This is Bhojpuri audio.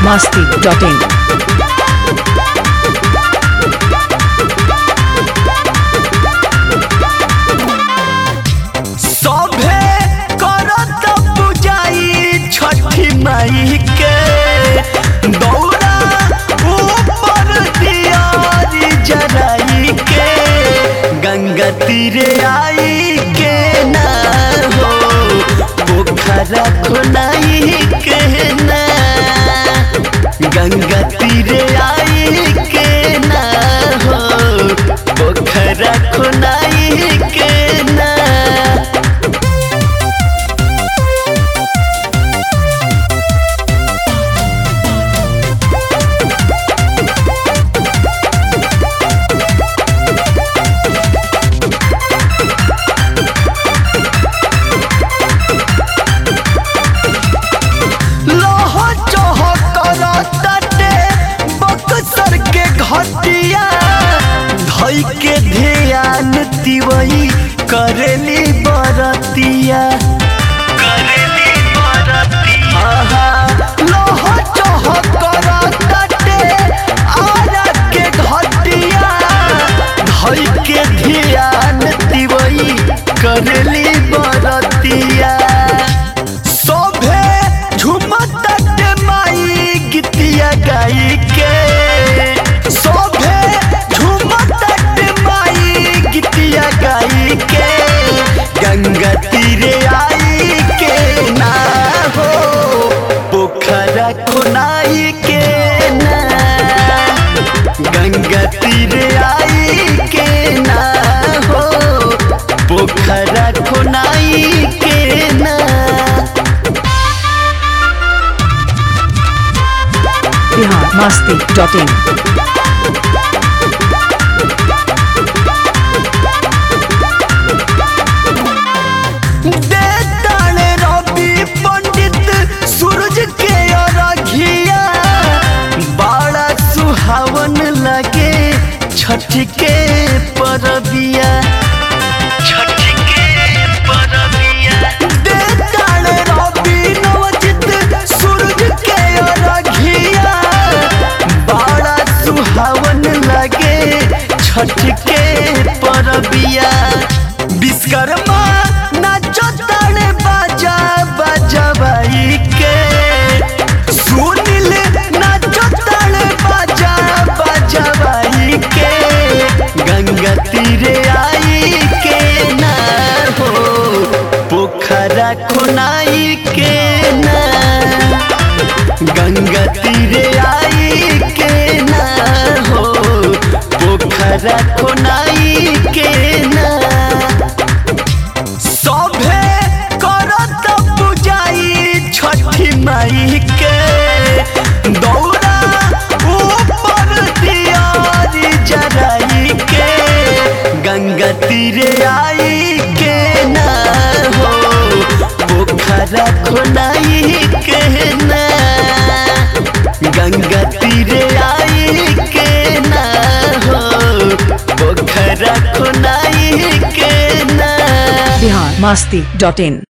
biharmasti.in सभे करत पूजाई छठी माई के दौड़ा ऊपर दियारी जराई के गंगा तीरे आई के ना हो पोखरा खुनाई के ना गंगा तीरे आई के ना हो पोखरा खुनाई के ना घटिया धई के ध्यान तिवई करेली बरतिया लोह चोह करते आरा के घटिया धई के ध्यान तिवई करेली बरतिया सभे झुमत माई गीतिया गाई के सभे झुमत माई गीतिया गाई के गंगा तीरे आई के ना हो पोखरा खुनाई के ना गंगा तीरे आई के ना हो पोखरा खुनाई के ना biharmasti.in सूरज के अरघिया बड़ा सुहावन लगे छठ के परबिया सूरज के अरघिया बड़ा सुहावन लगे छठ के परबिया विश्वकर्मा नाचो ताले बाजा बजवाई के सुनील नाचो ताले बाजा बजवाई के गंगा तीरे आई के ना हो पोखरा खुनाई के ना गंगा तीरे आई के ना हो पोखरा खुनाई के ना सभे करत पूजाई छठी माई के दौड़ा ऊपर दियारी जराई के गंगा तीरे आई के ना हो पोखरा खुनाई के ना गंगा तीरे आई के ना हो पोखरा खुनाई के ना biharmasti.in